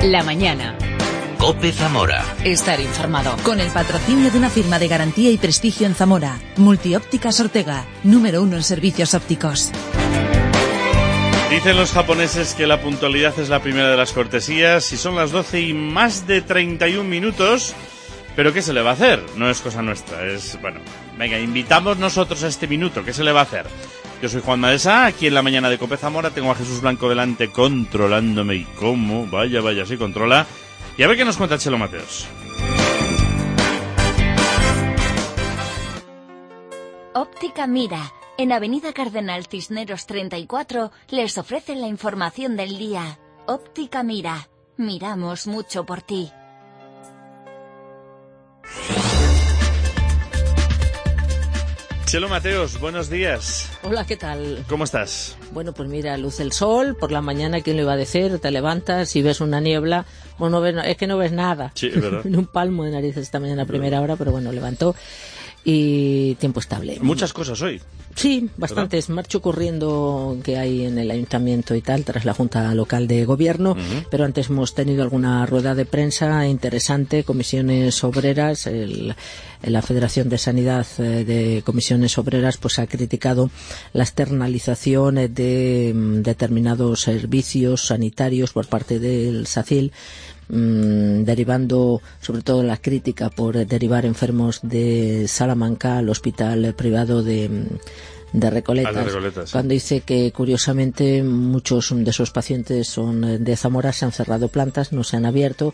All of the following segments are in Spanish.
La mañana. COPE Zamora. Estar informado. Con el patrocinio de una firma de garantía y prestigio en Zamora. Multiópticas Ortega, número 1 en servicios ópticos. Dicen los japoneses que la puntualidad es la primera de las cortesías y son las 12 y más de 31 minutos. Pero ¿qué se le va a hacer? No es cosa nuestra, es, bueno, venga, invitamos nosotros a este minuto, ¿qué se le va a hacer? Yo soy Juan Madesa, aquí en la mañana de COPE Zamora, tengo a Jesús Blanco delante controlándome y cómo, vaya, sí controla. Y a ver qué nos cuenta Chelo Mateos. Óptica Mira, en Avenida Cardenal Cisneros 34, les ofrecen la información del día. Óptica Mira, miramos mucho por ti. Chelo Mateos, buenos días. Hola, ¿qué tal? ¿Cómo estás? Bueno, pues mira, luce el sol, por la mañana, ¿quién lo iba a decir? Te levantas y ves una niebla, bueno, es que no ves nada. Sí, es verdad. Un palmo de narices esta mañana a primera hora, pero bueno, levantó y tiempo estable. Muchas cosas hoy. Sí, bastantes. Marcho corriendo que hay en el ayuntamiento y tal, tras la Junta Local de Gobierno, pero antes hemos tenido alguna rueda de prensa interesante, comisiones obreras, la Federación de Sanidad de Comisiones Obreras pues ha criticado la externalización de determinados servicios sanitarios por parte del SACIL, derivando sobre todo la crítica por derivar enfermos de Salamanca al hospital privado de Recoletas, cuando dice que curiosamente muchos de esos pacientes son de Zamora, se han cerrado plantas, no se han abierto,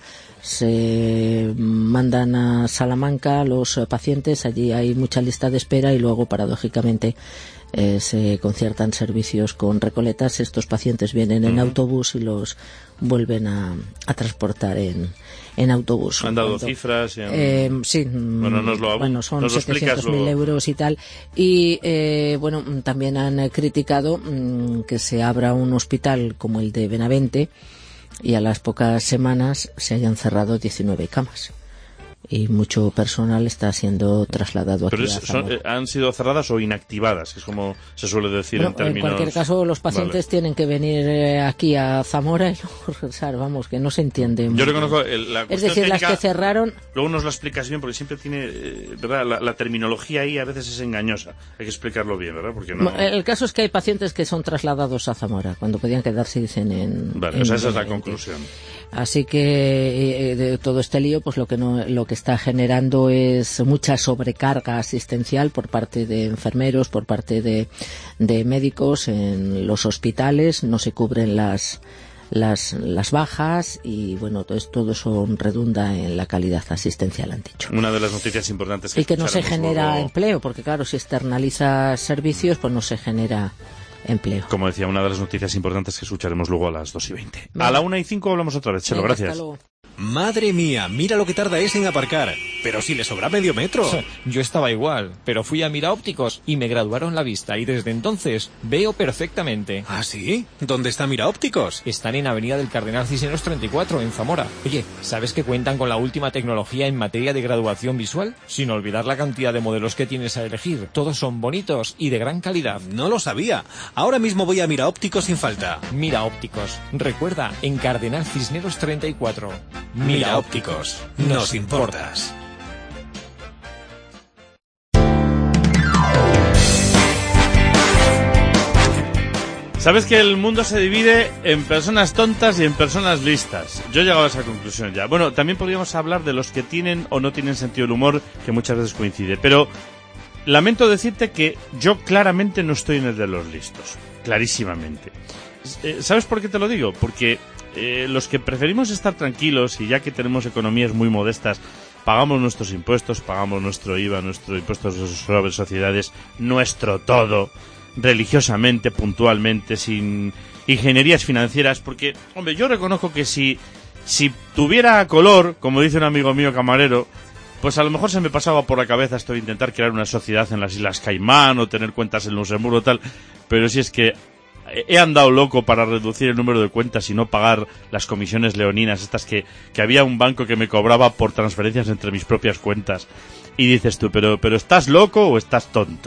se mandan a Salamanca los pacientes, allí hay mucha lista de espera y luego paradójicamente se conciertan servicios con Recoletas, estos pacientes vienen en autobús y los vuelven a transportar en autobús. Han dado cifras. Sí. Bueno, son 700.000 euros y tal. Y bueno, también han criticado que se abra un hospital como el de Benavente y a las pocas semanas se hayan cerrado 19 camas. Y mucho personal está siendo trasladado aquí a Zamora. ¿Han sido cerradas o inactivadas? Es como se suele decir en términos... En cualquier caso, los pacientes tienen que venir aquí a Zamora y luego regresar, vamos, que no se entiende. Yo reconozco la cuestión es decir, técnica, las que cerraron... Luego nos lo explicas bien, porque siempre tiene... ¿verdad? La terminología ahí a veces es engañosa. Hay que explicarlo bien, ¿verdad? Porque no... El caso es que hay pacientes que son trasladados a Zamora, cuando podían quedarse, dicen, esa es la conclusión. Así que de todo este lío, pues lo que está generando es mucha sobrecarga asistencial por parte de enfermeros, por parte de médicos en los hospitales, no se cubren las bajas y bueno, todo eso redunda en la calidad asistencial, han dicho. Una de las noticias importantes que no se genera empleo, porque claro, si externaliza servicios, pues no se genera empleo. Como decía, una de las noticias importantes que escucharemos luego a las 2:20. A la 1:05 hablamos otra vez, Chelo, gracias. Madre mía, mira lo que tarda ese en aparcar. Pero si le sobra medio metro. Yo estaba igual, pero fui a Mira Ópticos y me graduaron la vista y desde entonces veo perfectamente. ¿Ah, sí? ¿Dónde está Mira Ópticos? Están en Avenida del Cardenal Cisneros 34, en Zamora. Oye, ¿sabes que cuentan con la última tecnología en materia de graduación visual? Sin olvidar la cantidad de modelos que tienes a elegir. Todos son bonitos y de gran calidad. No lo sabía. Ahora mismo voy a Mira Ópticos sin falta. Mira Ópticos. Recuerda, en Cardenal Cisneros 34. Mira Ópticos. Nos importas. Sabes que el mundo se divide en personas tontas y en personas listas. Yo he llegado a esa conclusión ya. Bueno, también podríamos hablar de los que tienen o no tienen sentido del humor, que muchas veces coincide. Pero lamento decirte que yo claramente no estoy en el de los listos. Clarísimamente. ¿Sabes por qué te lo digo? Porque los que preferimos estar tranquilos y ya que tenemos economías muy modestas, pagamos nuestros impuestos, pagamos nuestro IVA, nuestro impuesto sobre sociedades, nuestro todo, religiosamente, puntualmente, sin ingenierías financieras, porque, hombre, yo reconozco que si tuviera color, como dice un amigo mío camarero, pues a lo mejor se me pasaba por la cabeza esto de intentar crear una sociedad en las Islas Caimán o tener cuentas en Luxemburgo o tal, pero si es que he andado loco para reducir el número de cuentas y no pagar las comisiones leoninas, estas que había un banco que me cobraba por transferencias entre mis propias cuentas. Y dices tú, pero ¿estás loco o estás tonto?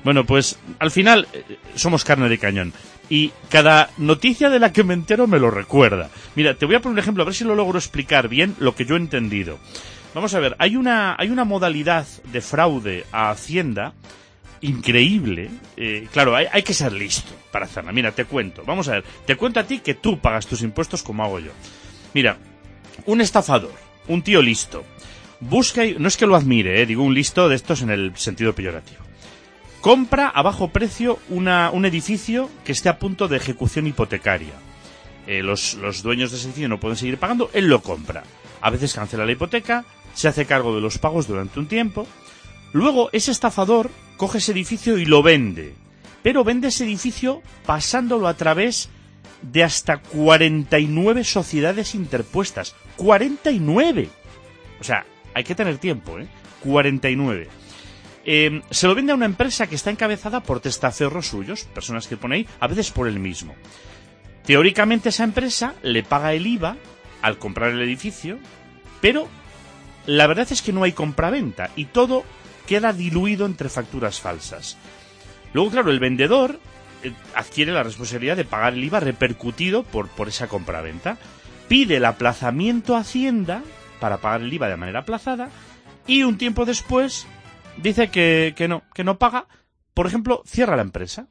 Bueno, pues al final somos carne de cañón. Y cada noticia de la que me entero me lo recuerda. Mira, te voy a poner un ejemplo, a ver si lo logro explicar bien lo que yo he entendido. Vamos a ver, hay una modalidad de fraude a Hacienda increíble. Claro, hay que ser listo para hacerla. Mira, te cuento. Vamos a ver, te cuento a ti que tú pagas tus impuestos como hago yo. Mira, un estafador, un tío listo, busca, no es que lo admire, digo un listo de estos en el sentido peyorativo. Compra a bajo precio un edificio que esté a punto de ejecución hipotecaria. Los dueños de ese edificio no pueden seguir pagando, él lo compra. A veces cancela la hipoteca, se hace cargo de los pagos durante un tiempo. Luego ese estafador coge ese edificio y lo vende. Pero vende ese edificio pasándolo a través de hasta 49 sociedades interpuestas. ¡49! O sea, hay que tener tiempo, 49. Se lo vende a una empresa que está encabezada por testaferros suyos, personas que pone ahí, a veces por él mismo. Teóricamente esa empresa le paga el IVA al comprar el edificio, pero la verdad es que no hay compraventa y todo queda diluido entre facturas falsas. Luego, claro, el vendedor adquiere la responsabilidad de pagar el IVA repercutido por esa compraventa. Pide el aplazamiento a Hacienda para pagar el IVA de manera aplazada y un tiempo después dice que no paga. Por ejemplo, cierra la empresa.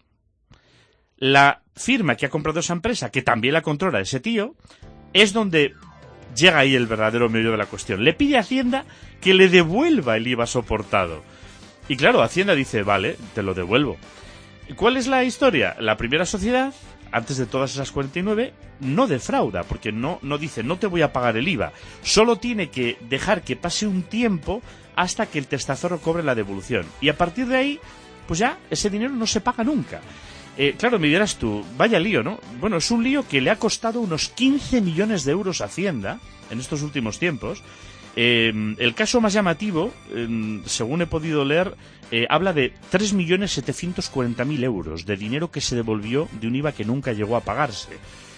La firma que ha comprado esa empresa, que también la controla ese tío, es donde llega ahí el verdadero meollo de la cuestión. Le pide a Hacienda que le devuelva el IVA soportado. Y claro, Hacienda dice, vale, te lo devuelvo. ¿Cuál es la historia? La primera sociedad, antes de todas esas 49, no defrauda, porque no dice, no te voy a pagar el IVA. Solo tiene que dejar que pase un tiempo hasta que el testaferro cobre la devolución. Y a partir de ahí, pues ya, ese dinero no se paga nunca. Claro, me dirás tú, vaya lío, ¿no? Bueno, es un lío que le ha costado unos 15 millones de euros a Hacienda en estos últimos tiempos. El caso más llamativo, según he podido leer, habla de 3.740.000 euros de dinero que se devolvió de un IVA que nunca llegó a pagarse.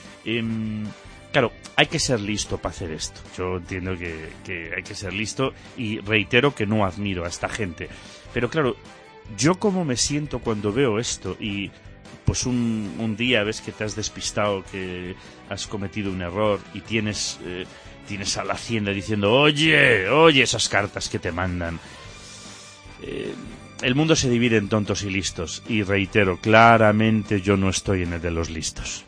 Claro, hay que ser listo para hacer esto. Yo entiendo que hay que ser listo y reitero que no admiro a esta gente. Pero claro, yo como me siento cuando veo esto y pues un día ves que te has despistado, que has cometido un error y tienes a la Hacienda diciendo oye, esas cartas que te mandan. El mundo se divide en tontos y listos y reitero, claramente yo no estoy en el de los listos.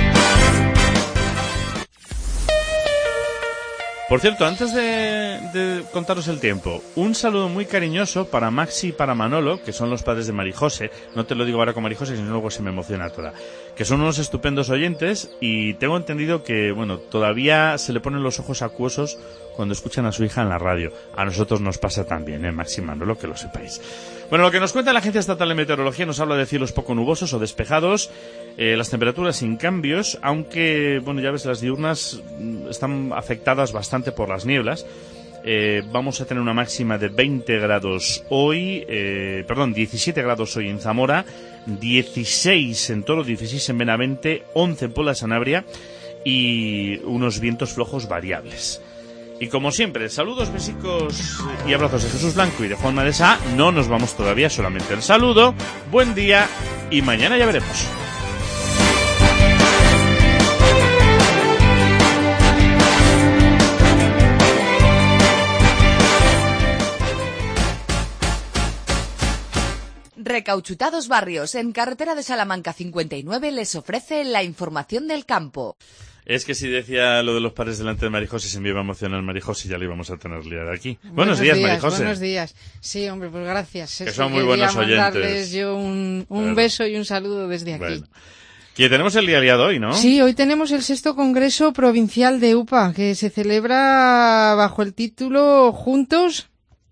Por cierto, antes de contaros el tiempo, un saludo muy cariñoso para Maxi y para Manolo, que son los padres de Marijose. No te lo digo ahora con Marijose, sino luego se me emociona toda. Que son unos estupendos oyentes y tengo entendido que, bueno, todavía se le ponen los ojos acuosos cuando escuchan a su hija en la radio. A nosotros nos pasa también, Maxi y Manolo, que lo sepáis. Bueno, lo que nos cuenta la Agencia Estatal de Meteorología nos habla de cielos poco nubosos o despejados, las temperaturas sin cambios, aunque, bueno, ya ves, las diurnas están afectadas bastante por las nieblas. Vamos a tener una máxima de 20 grados hoy, 17 grados hoy en Zamora, 16 en Toro, 16 en Benavente, 11 en Puebla de Sanabria y unos vientos flojos variables. Y como siempre, saludos, besicos y abrazos de Jesús Blanco y de Juan Madesa. No nos vamos todavía, solamente el saludo. Buen día y mañana ya veremos. Recauchutados Barrios, en carretera de Salamanca 59, les ofrece la información del campo. Es que si decía lo de los padres delante de Marijose se me iba a emocionar Marijose y ya le íbamos a tener liada aquí. Buenos días, Marijose. Buenos días. Sí, hombre, pues gracias. Que son muy buenos oyentes. Mandarles yo un beso y un saludo desde aquí. Bueno. Que tenemos el día liado hoy, ¿no? Sí, hoy tenemos el 6º Congreso Provincial de UPA, que se celebra bajo el título Juntos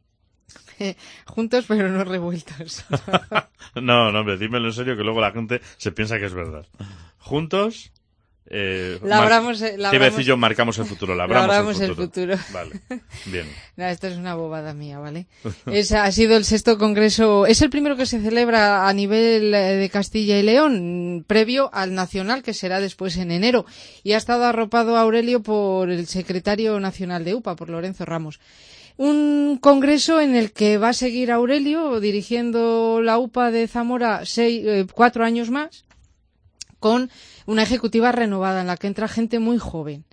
pero no revueltos. No, hombre, dímelo en serio que luego la gente se piensa que es verdad. Juntos... labramos marcamos el futuro, labramos el futuro. Vale, bien. No, esto es una bobada mía, ¿vale? Ha sido el 6º Congreso, es el primero que se celebra a nivel de Castilla y León, previo al nacional, que será después en enero, y ha estado arropado Aurelio por el secretario nacional de UPA, por Lorenzo Ramos. Un congreso en el que va a seguir Aurelio dirigiendo la UPA de Zamora 4 años más, con una ejecutiva renovada en la que entra gente muy joven.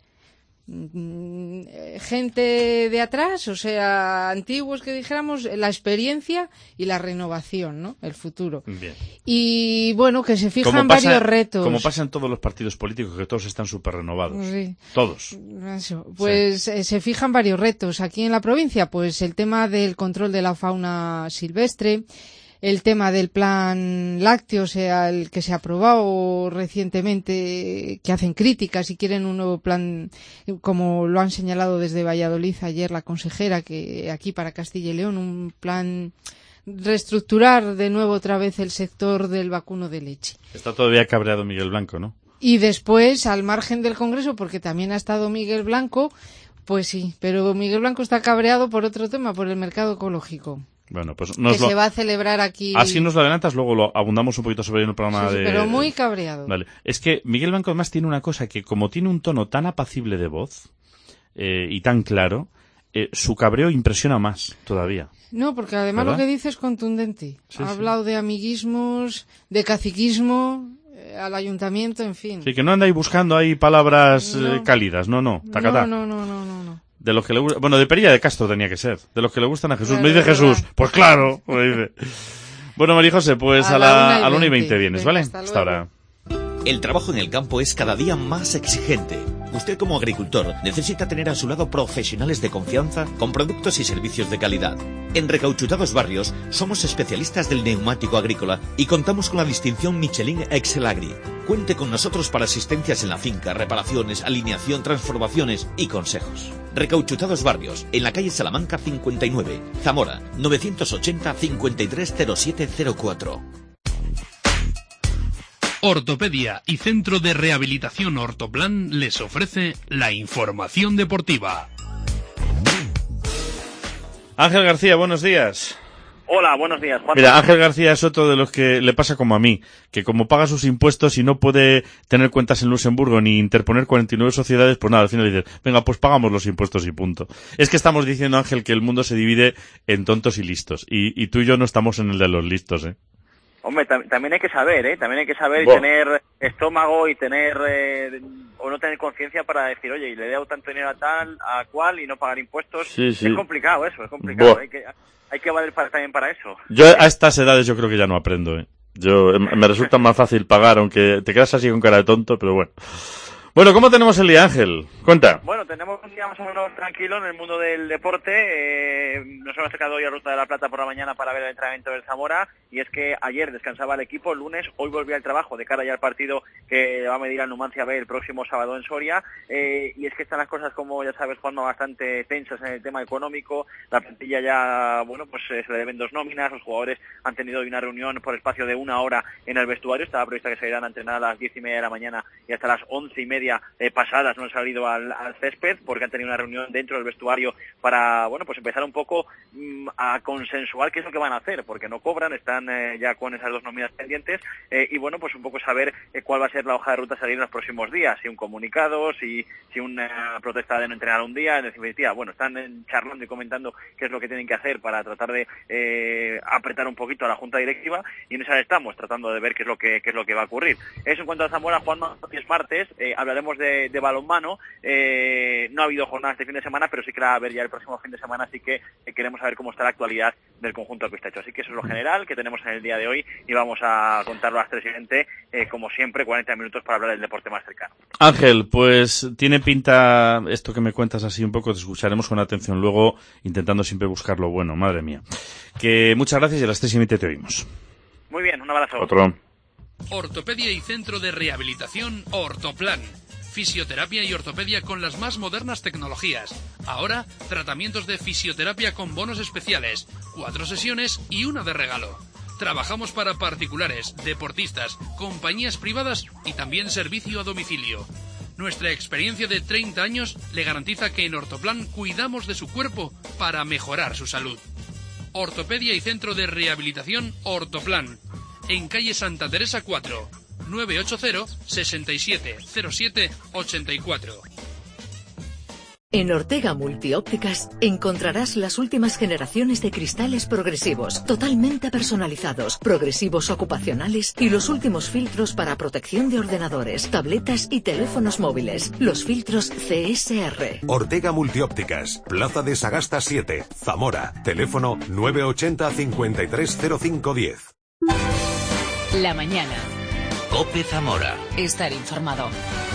Gente de atrás, o sea, antiguos que dijéramos, la experiencia y la renovación, ¿no? El futuro. Bien. Y bueno, que se fijan varios retos. Como pasa en todos los partidos políticos, que todos están súper renovados. Sí. Todos. Eso. Pues sí. Se fijan varios retos. Aquí en la provincia, pues el tema del control de la fauna silvestre, el tema del plan lácteo, o sea, el que se ha aprobado recientemente, que hacen críticas y quieren un nuevo plan, como lo han señalado desde Valladolid ayer la consejera, que aquí para Castilla y León, un plan reestructurar de nuevo otra vez el sector del vacuno de leche. Está todavía cabreado Miguel Blanco, ¿no? Y después, al margen del Congreso, porque también ha estado Miguel Blanco, pues sí, pero Miguel Blanco está cabreado por otro tema, por el mercado ecológico. Bueno, pues se va a celebrar aquí. Así nos lo adelantas, luego lo abundamos un poquito sobre el programa sí, pero muy cabreado. Vale. Es que Miguel Blanco además tiene una cosa, que como tiene un tono tan apacible de voz y tan claro, su cabreo impresiona más todavía. No, porque además ¿verdad? Lo que dice es contundente. Sí, ha hablado de amiguismos, de caciquismo, al ayuntamiento, en fin. Sí, que no anda ahí buscando ahí palabras cálidas, no. Tacatá. No. De los que le gusta, bueno, de Perilla de Castro tenía que ser. De los que le gustan a Jesús. Claro, me dice Jesús. Pues claro, me dice. Bueno, María José, pues a la 1:20 vienes, ¿vale? Hasta ahora. El trabajo en el campo es cada día más exigente. Usted como agricultor necesita tener a su lado profesionales de confianza con productos y servicios de calidad. En Recauchutados Barrios somos especialistas del neumático agrícola y contamos con la distinción Michelin Excel Agri. Cuente con nosotros para asistencias en la finca, reparaciones, alineación, transformaciones y consejos. Recauchutados Barrios, en la calle Salamanca 59, Zamora, 980 530704. Ortopedia y Centro de Rehabilitación Ortoplan les ofrece la información deportiva. Ángel García, buenos días. Hola, buenos días, Juan. Mira, Ángel García es otro de los que le pasa como a mí, que como paga sus impuestos y no puede tener cuentas en Luxemburgo ni interponer 49 sociedades, pues nada, al final dices, venga, pues pagamos los impuestos y punto. Es que estamos diciendo, Ángel, que el mundo se divide en tontos y listos, y tú y yo no estamos en el de los listos, ¿eh? Hombre, también hay que saber, también hay que saber y tener estómago y tener o no tener conciencia para decir, oye, y le he dado tanto dinero a tal, a cual y no pagar impuestos. Sí. Es complicado eso, es complicado. Hay que valer también para eso. Yo a estas edades yo creo que ya no aprendo, ¿eh? Me resulta más fácil pagar, aunque te quedas así con cara de tonto, pero bueno. Bueno, ¿cómo tenemos el día, Ángel? Cuenta. Bueno, tenemos un día más o menos tranquilo en el mundo del deporte. Nos hemos acercado hoy a Ruta de la Plata por la mañana para ver el entrenamiento del Zamora, y es que ayer descansaba el equipo, el lunes, hoy volvía al trabajo de cara ya al partido que va a medir al Numancia B el próximo sábado en Soria, y es que están las cosas, como ya sabes, Juanma, bastante tensas en el tema económico. La plantilla ya, bueno, pues se le deben 2 nóminas, los jugadores han tenido hoy una reunión por espacio de 1 hora en el vestuario, estaba prevista que se irán a entrenar a las 10:30 de la mañana y hasta las 11:30 pasadas no han salido al césped porque han tenido una reunión dentro del vestuario para, bueno, pues empezar un poco a consensuar qué es lo que van a hacer, porque no cobran, están ya con esas 2 nóminas pendientes, y bueno, pues un poco saber cuál va a ser la hoja de ruta a seguir en los próximos días, si un comunicado, si una protesta de no entrenar un día, en definitiva, bueno, están charlando y comentando qué es lo que tienen que hacer para tratar de apretar un poquito a la junta directiva, y en esa estamos tratando de ver qué es lo que va a ocurrir. Eso en cuanto a Zamora. Juanma, hoy es martes, hablaremos de balonmano. No ha habido jornadas este fin de semana, pero sí que la va a haber ya el próximo fin de semana, así que queremos saber cómo está la actualidad del conjunto alpistecho. Así que eso es lo general que tenemos en el día de hoy, y vamos a contarlo a las 3:20, como siempre, 40 minutos para hablar del deporte más cercano. Ángel, pues tiene pinta esto que me cuentas así un poco, te escucharemos con atención luego, intentando siempre buscar lo bueno, madre mía. Que muchas gracias y a las 3:20 te oímos. Muy bien, un abrazo. Otro. Ortopedia y Centro de Rehabilitación Ortoplan. Fisioterapia y ortopedia con las más modernas tecnologías. Ahora, tratamientos de fisioterapia con bonos especiales, 4 sesiones y una de regalo. Trabajamos para particulares, deportistas, compañías privadas y también servicio a domicilio. Nuestra experiencia de 30 años le garantiza que en Ortoplan cuidamos de su cuerpo para mejorar su salud. Ortopedia y Centro de Rehabilitación Ortoplan. En calle Santa Teresa 4. 980 67 07 84. En Ortega Multiópticas encontrarás las últimas generaciones de cristales progresivos, totalmente personalizados, progresivos ocupacionales y los últimos filtros para protección de ordenadores, tabletas y teléfonos móviles. Los filtros CSR. Ortega Multiópticas, Plaza de Sagasta 7, Zamora. Teléfono 980 530510. La mañana. COPE Zamora. Estar informado.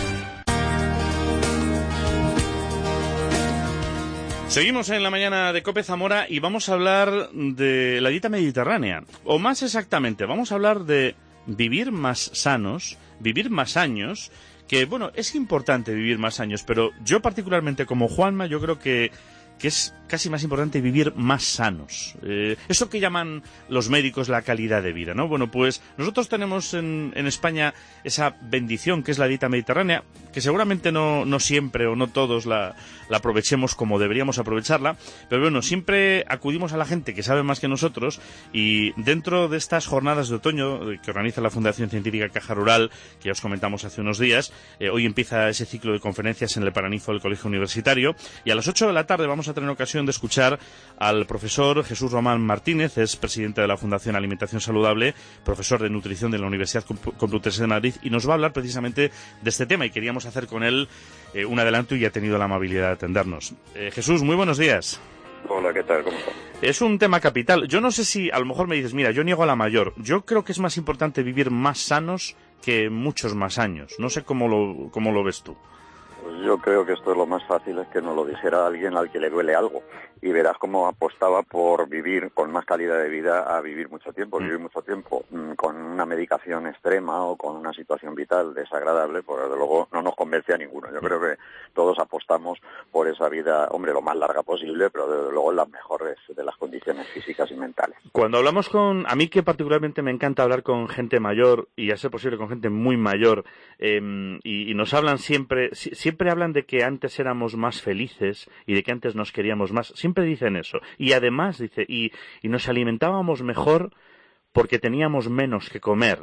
Seguimos en la mañana de COPE Zamora y vamos a hablar de la dieta mediterránea. O más exactamente, vamos a hablar de vivir más sanos, vivir más años, que bueno, es importante vivir más años, pero yo particularmente como Juanma, yo creo que es casi más importante vivir más sanos. Eso que llaman los médicos la calidad de vida, ¿no? Bueno, pues nosotros tenemos en España esa bendición que es la dieta mediterránea, que seguramente no siempre o no todos la aprovechemos como deberíamos aprovecharla, pero bueno, siempre acudimos a la gente que sabe más que nosotros y dentro de estas jornadas de otoño que organiza la Fundación Científica Caja Rural, que ya os comentamos hace unos días, hoy empieza ese ciclo de conferencias en el Paranizo del Colegio Universitario y a las 8 de la tarde vamos a tener ocasión de escuchar al profesor Jesús Román Martínez, es presidente de la Fundación Alimentación Saludable, profesor de nutrición de la Universidad Complutense de Madrid, y nos va a hablar precisamente de este tema y queríamos hacer con él un adelanto y ha tenido la amabilidad de atendernos. Jesús, muy buenos días. Hola, ¿qué tal? ¿Cómo estás? Es un tema capital. Yo no sé si a lo mejor me dices, mira, yo niego a la mayor. Yo creo que es más importante vivir más sanos que muchos más años. No sé cómo lo ves tú. Pues yo creo que esto es lo más fácil, es que nos lo dijera alguien al que le duele algo. Y verás cómo apostaba por vivir con más calidad de vida a vivir mucho tiempo. Vivir mucho tiempo con una medicación extrema o con una situación vital desagradable, pues desde luego no nos convence a ninguno. Yo creo que todos apostamos por esa vida, hombre, lo más larga posible, pero desde luego en las mejores de las condiciones físicas y mentales. Cuando hablamos a mí que particularmente me encanta hablar con gente mayor y a ser posible con gente muy mayor, y nos hablan siempre hablan de que antes éramos más felices y de que antes nos queríamos más. Siempre dicen eso. Y además, dice, y nos alimentábamos mejor porque teníamos menos que comer.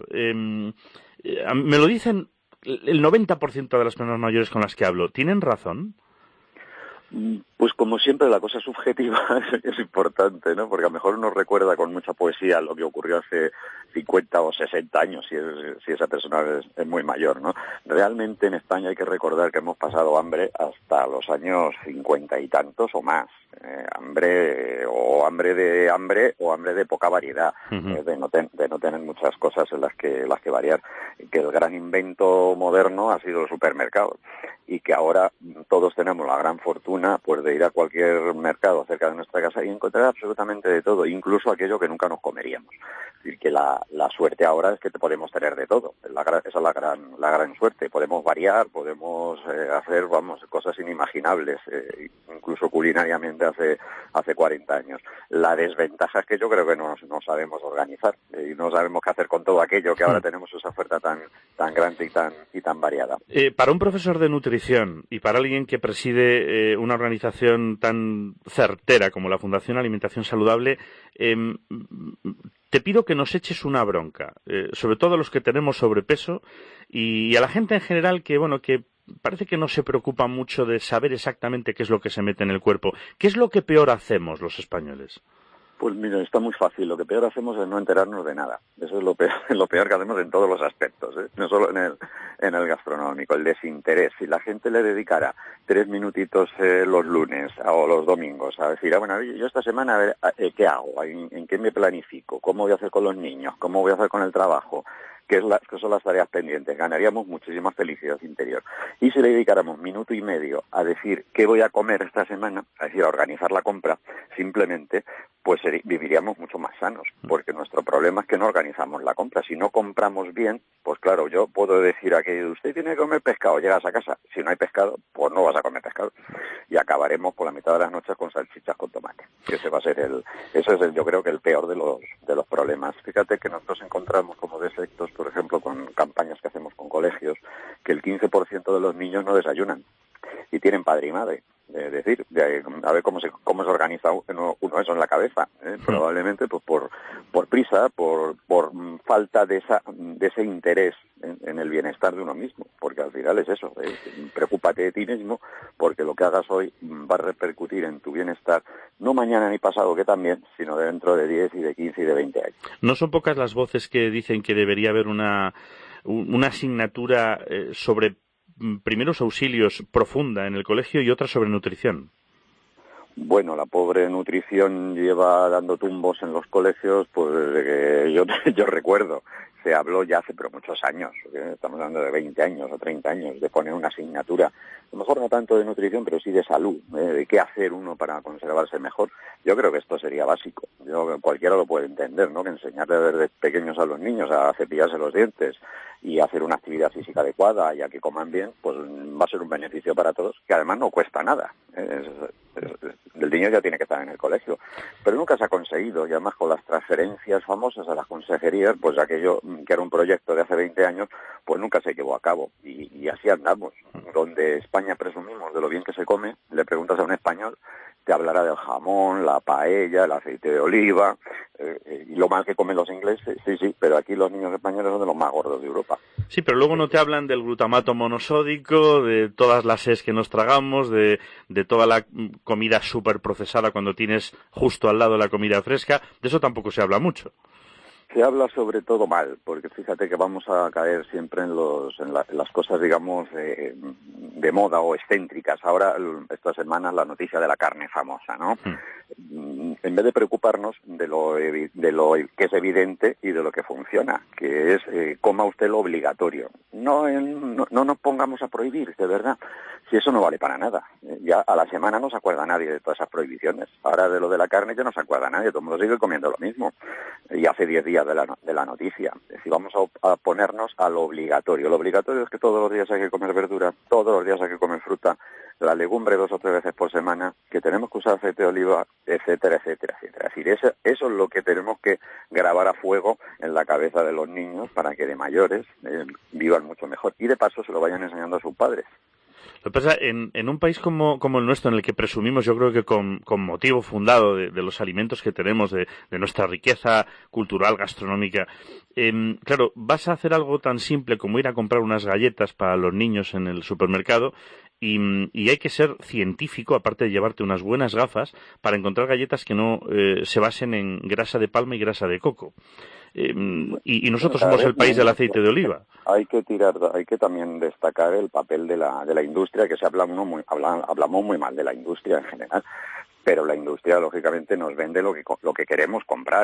Me lo dicen el 90% de las personas mayores con las que hablo. ¿Tienen razón? Pues como siempre la cosa subjetiva es importante, ¿no? Porque a lo mejor uno recuerda con mucha poesía lo que ocurrió hace 50 o 60 años si esa persona es muy mayor, ¿no? Realmente en España hay que recordar que hemos pasado hambre hasta los años 50 y tantos o más. Hambre de poca variedad, de no tener muchas cosas en las que variar. Que el gran invento moderno ha sido el supermercado y que ahora todos tenemos la gran fortuna pues de ir a cualquier mercado cerca de nuestra casa y encontrar absolutamente de todo, incluso aquello que nunca nos comeríamos. Es decir, que la suerte ahora es que podemos tener de todo. Esa es la gran suerte. Podemos variar, podemos hacer, cosas inimaginables, incluso culinariamente hace 40 años. La desventaja es que yo creo que no sabemos organizar y no sabemos qué hacer con todo aquello que ahora tenemos esa oferta tan grande y tan variada. Para un profesor de nutrición y para alguien que preside una organización tan certera como la Fundación Alimentación Saludable, te pido que nos eches una bronca, sobre todo a los que tenemos sobrepeso y a la gente en general que parece que no se preocupa mucho de saber exactamente qué es lo que se mete en el cuerpo. ¿Qué es lo que peor hacemos los españoles? Pues mira, está muy fácil. Lo que peor hacemos es no enterarnos de nada. Eso es lo peor que hacemos en todos los aspectos, no solo en el gastronómico. El desinterés. Si la gente le dedicara 3 minutitos los lunes o los domingos a decir, yo esta semana a ver qué hago, en qué me planifico, cómo voy a hacer con los niños, cómo voy a hacer con el trabajo, que son las tareas pendientes, ganaríamos muchísima felicidad interior. Y si le dedicáramos 1 minuto y medio a decir qué voy a comer esta semana, es decir, a organizar la compra, simplemente, pues viviríamos mucho más sanos, porque nuestro problema es que no organizamos la compra. Si no compramos bien, pues claro, yo puedo decir aquello, usted tiene que comer pescado, llegas a casa, si no hay pescado, pues no vas a comer pescado. Y acabaremos por la mitad de las noches con salchichas con tomate. Ese va a ser yo creo que el peor de los problemas. Fíjate que nosotros encontramos como defectos, por ejemplo, con campañas que hacemos con colegios, que el 15% de los niños no desayunan y tienen padre y madre. decir, a ver cómo se organiza uno eso en la cabeza, probablemente pues por prisa, por falta de ese interés en el bienestar de uno mismo, porque al final es eso, preocúpate de ti mismo, porque lo que hagas hoy va a repercutir en tu bienestar, no mañana ni pasado, que también, sino dentro de 10 y de 15 y de 20 años. No son pocas las voces que dicen que debería haber una asignatura sobre primeros auxilios profunda en el colegio y otra sobre nutrición. Bueno, la pobre nutrición lleva dando tumbos en los colegios, pues desde que yo recuerdo. Se habló ya hace pero muchos años, estamos hablando de 20 años o 30 años, de poner una asignatura, a lo mejor no tanto de nutrición, pero sí de salud, de qué hacer uno para conservarse mejor. Yo creo que esto sería básico, cualquiera lo puede entender, ¿no? Que enseñarle desde pequeños a los niños a cepillarse los dientes y hacer una actividad física adecuada y a que coman bien, pues va a ser un beneficio para todos, que además no cuesta nada. El niño ya tiene que estar en el colegio, pero nunca se ha conseguido, y además con las transferencias famosas a las consejerías, pues aquello que era un proyecto de hace 20 años, pues nunca se llevó a cabo, y así andamos. Donde España presumimos de lo bien que se come, le preguntas a un español, te hablará del jamón, la paella, el aceite de oliva, y lo mal que comen los ingleses, sí, pero aquí los niños españoles son de los más gordos de Europa. Sí, pero luego no te hablan del glutamato monosódico, de todas las ses que nos tragamos, de toda la comida súper procesada cuando tienes justo al lado la comida fresca. De eso tampoco se habla mucho. Se habla sobre todo mal, porque fíjate que vamos a caer siempre en las cosas, digamos, de moda o excéntricas. Ahora, esta semana, la noticia de la carne famosa, ¿no? En vez de preocuparnos de lo que es evidente y de lo que funciona, que es coma usted lo obligatorio. No nos pongamos a prohibir, de verdad. Si eso no vale para nada. Ya a la semana no se acuerda nadie de todas esas prohibiciones. Ahora de lo de la carne ya no se acuerda nadie, todo el mundo sigue comiendo lo mismo. Y hace 10 días de la noticia. Es decir, vamos a ponernos a lo obligatorio. Lo obligatorio es que todos los días hay que comer verdura, todos los días hay que comer fruta, la legumbre 2 o 3 veces por semana, que tenemos que usar aceite de oliva, etcétera, etcétera, etcétera. Es decir, eso es lo que tenemos que grabar a fuego en la cabeza de los niños para que de mayores vivan mucho mejor. Y de paso se lo vayan enseñando a sus padres. Lo que pasa, en un país como el nuestro, en el que presumimos, yo creo que con motivo fundado de los alimentos que tenemos, de nuestra riqueza cultural, gastronómica, claro, vas a hacer algo tan simple como ir a comprar unas galletas para los niños en el supermercado y hay que ser científico, aparte de llevarte unas buenas gafas, para encontrar galletas que no se basen en grasa de palma y grasa de coco. Y nosotros somos el país del aceite de oliva. Hay que también destacar el papel de la industria, que hablamos muy mal de la industria en general, pero la industria lógicamente nos vende lo que queremos comprar,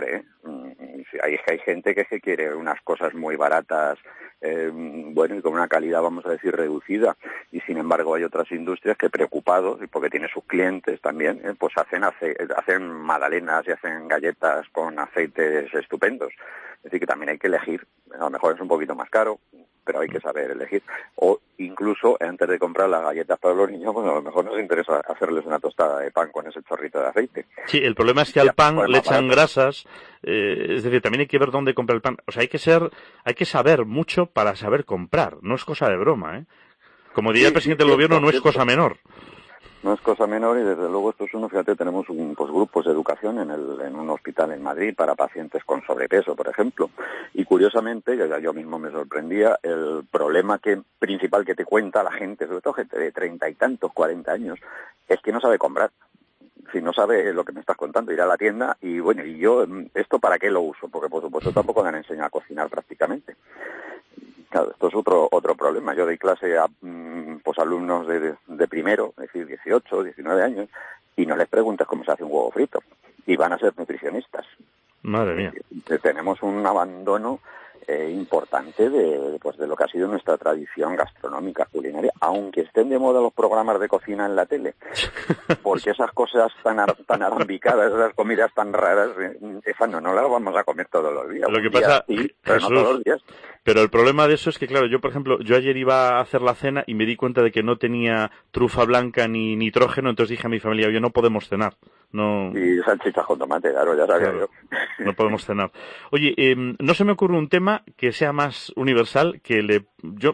Hay gente que quiere unas cosas muy baratas, y con una calidad, vamos a decir, reducida, y sin embargo hay otras industrias que, preocupados, y porque tiene sus clientes también, pues hacen magdalenas y hacen galletas con aceites estupendos. Es decir, que también hay que elegir. A lo mejor es un poquito más caro, pero hay que saber elegir. O incluso, antes de comprar las galletas para los niños, pues a lo mejor nos interesa hacerles una tostada de pan con ese chorrito de aceite. Sí, el problema es que al pan le echan grasas, es decir, también hay que ver dónde comprar el pan. O sea, hay que saber mucho para saber comprar. No es cosa de broma, Como diría el presidente del gobierno, no es cosa menor. No es cosa menor, y desde luego esto es fíjate, tenemos grupos de educación en un hospital en Madrid para pacientes con sobrepeso, por ejemplo. Y curiosamente, yo mismo me sorprendía, el problema principal que te cuenta la gente, sobre todo gente de 30 y tantos, 40 años, es que no sabe comprar. Si no sabe lo que me estás contando, ir a la tienda y yo, ¿esto para qué lo uso? Porque por supuesto tampoco me han enseñado a cocinar prácticamente. Claro, esto es otro problema. Yo doy clase a alumnos de primero, es decir, 18, 19 años, y no les preguntas cómo se hace un huevo frito. Y van a ser nutricionistas. Madre mía. Tenemos un abandono importante de lo que ha sido nuestra tradición gastronómica culinaria, aunque estén de moda los programas de cocina en la tele, porque esas cosas tan alambicadas, esas comidas tan raras, esas no las vamos a comer todos los días. Lo que pasa, pero no todos los días. Pero el problema de eso es que, claro, yo, por ejemplo, ayer iba a hacer la cena y me di cuenta de que no tenía trufa blanca ni nitrógeno, entonces dije a mi familia, oye, no podemos cenar. No. Y salchichas con tomate, claro, ya sabía yo. No podemos cenar. Oye, no se me ocurre un tema que sea más universal, que yo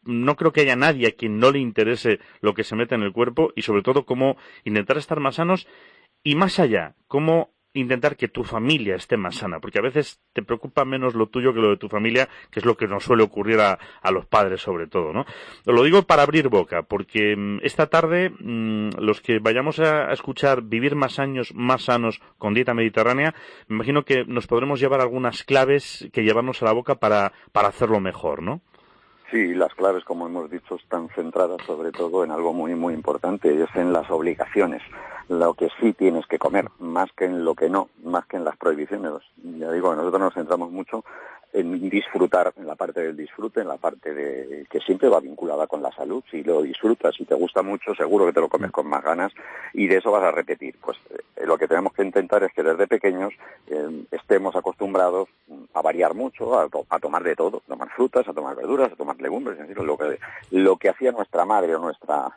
no creo que haya nadie a quien no le interese lo que se mete en el cuerpo y sobre todo cómo intentar estar más sanos y más allá, cómo intentar que tu familia esté más sana, porque a veces te preocupa menos lo tuyo que lo de tu familia, que es lo que nos suele ocurrir a los padres sobre todo, ¿no? Lo digo para abrir boca, porque esta tarde los que vayamos a escuchar Vivir más años más sanos con dieta mediterránea, me imagino que nos podremos llevar algunas claves que llevarnos a la boca para hacerlo mejor, ¿no? Sí, las claves, como hemos dicho, están centradas sobre todo en algo muy, muy importante, y es en las obligaciones. Lo que sí tienes que comer, más que en lo que no, más que en las prohibiciones. Ya digo, nosotros nos centramos mucho en disfrutar, en la parte del disfrute, en la parte de que siempre va vinculada con la salud. Si lo disfrutas, si te gusta mucho, seguro que te lo comes con más ganas y de eso vas a repetir. Pues lo que tenemos que intentar es que desde pequeños estemos acostumbrados a variar mucho, a tomar de todo, a tomar frutas, a tomar verduras, a tomar legumbres, es decir, lo que hacía nuestra madre o nuestra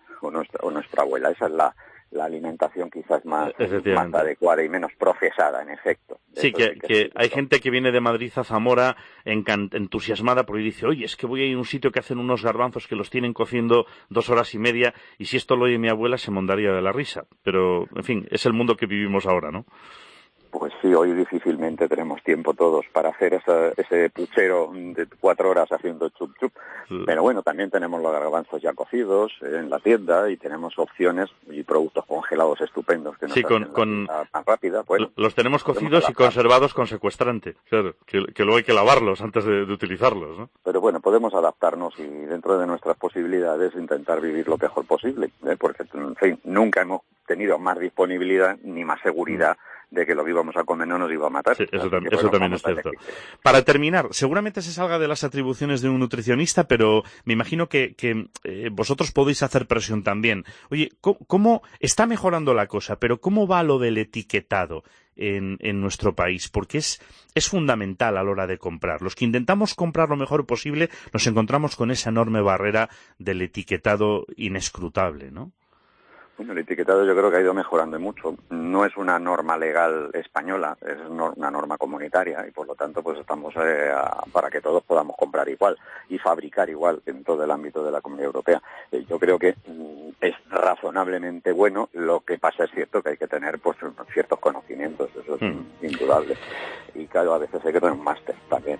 abuela. Esa es la alimentación quizás más adecuada y menos procesada, en efecto. Sí, que hay gente que viene de Madrid a Zamora entusiasmada porque dice, oye, es que voy a ir a un sitio que hacen unos garbanzos que los tienen cociendo 2 horas y media y si esto lo oye mi abuela se mondaría de la risa. Pero, en fin, es el mundo que vivimos ahora, ¿no? Pues sí, hoy difícilmente tenemos tiempo todos para hacer ese puchero de 4 horas haciendo chup chup. Sí. Pero bueno, también tenemos los garbanzos ya cocidos en la tienda y tenemos opciones y productos congelados estupendos que nos hacen tan rápida. Pues, los tenemos cocidos y conservados con secuestrante, claro, que luego hay que lavarlos antes de utilizarlos, ¿no? Pero bueno, podemos adaptarnos y dentro de nuestras posibilidades intentar vivir lo mejor posible, porque en fin, nunca hemos tenido más disponibilidad ni más seguridad de que lo que íbamos a comer no nos iba a matar. Sí, eso también es cierto. Para terminar, seguramente se salga de las atribuciones de un nutricionista, pero me imagino que vosotros podéis hacer presión también. Oye, ¿cómo está mejorando la cosa? Pero ¿cómo va lo del etiquetado en nuestro país? Porque es fundamental a la hora de comprar. Los que intentamos comprar lo mejor posible nos encontramos con esa enorme barrera del etiquetado inescrutable, ¿no? Bueno, el etiquetado yo creo que ha ido mejorando mucho. No es una norma legal española, es una norma comunitaria y por lo tanto pues estamos para que todos podamos comprar igual y fabricar igual en todo el ámbito de la Comunidad Europea. Yo creo que es razonablemente bueno, lo que pasa es cierto que hay que tener pues ciertos conocimientos, eso es indudable. Y claro, a veces hay que tener un máster también.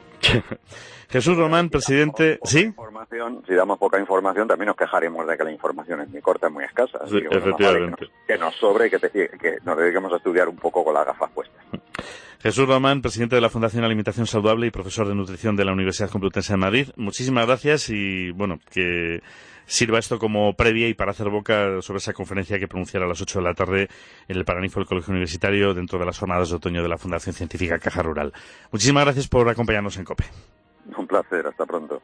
Jesús Román, presidente... ¿Sí? Si damos poca información, también nos quejaremos de que la información es muy corta, muy escasa. Sí, efectivamente. Que nos sobre y que nos dediquemos a estudiar un poco con las gafas puestas. Jesús Román, presidente de la Fundación Alimentación Saludable y profesor de nutrición de la Universidad Complutense de Madrid. Muchísimas gracias y, bueno, que sirva esto como previa y para hacer boca sobre esa conferencia que pronunciará a las 8 de la tarde en el Paraninfo del Colegio Universitario dentro de las jornadas de otoño de la Fundación Científica Caja Rural. Muchísimas gracias por acompañarnos en COPE. Un placer, hasta pronto.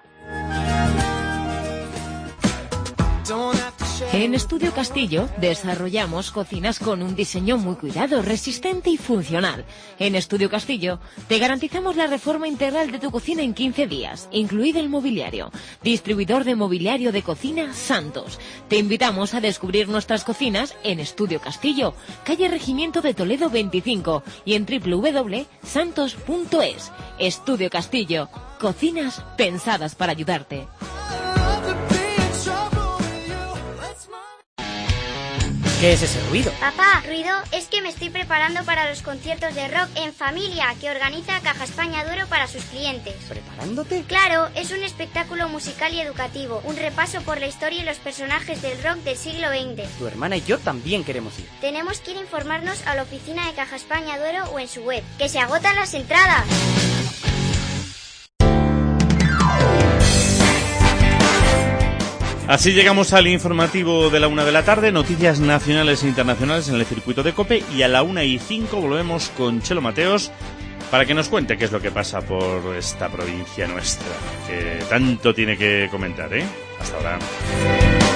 En Estudio Castillo desarrollamos cocinas con un diseño muy cuidado, resistente y funcional. En Estudio Castillo te garantizamos la reforma integral de tu cocina en 15 días, incluido el mobiliario. Distribuidor de mobiliario de cocina Santos. Te invitamos a descubrir nuestras cocinas en Estudio Castillo, calle Regimiento de Toledo 25 y en www.santos.es. Estudio Castillo, cocinas pensadas para ayudarte. ¿Qué es ese ruido? Papá, ruido es que me estoy preparando para los conciertos de rock en familia que organiza Caja España Duero para sus clientes. ¿Preparándote? Claro, es un espectáculo musical y educativo, un repaso por la historia y los personajes del rock del siglo XX. Tu hermana y yo también queremos ir. Tenemos que ir a informarnos a la oficina de Caja España Duero o en su web, que se agotan las entradas. Así llegamos al informativo de la 1 de la tarde, noticias nacionales e internacionales en el circuito de COPE, y a la 1:05 volvemos con Chelo Mateos para que nos cuente qué es lo que pasa por esta provincia nuestra, que tanto tiene que comentar, ¿eh? Hasta ahora.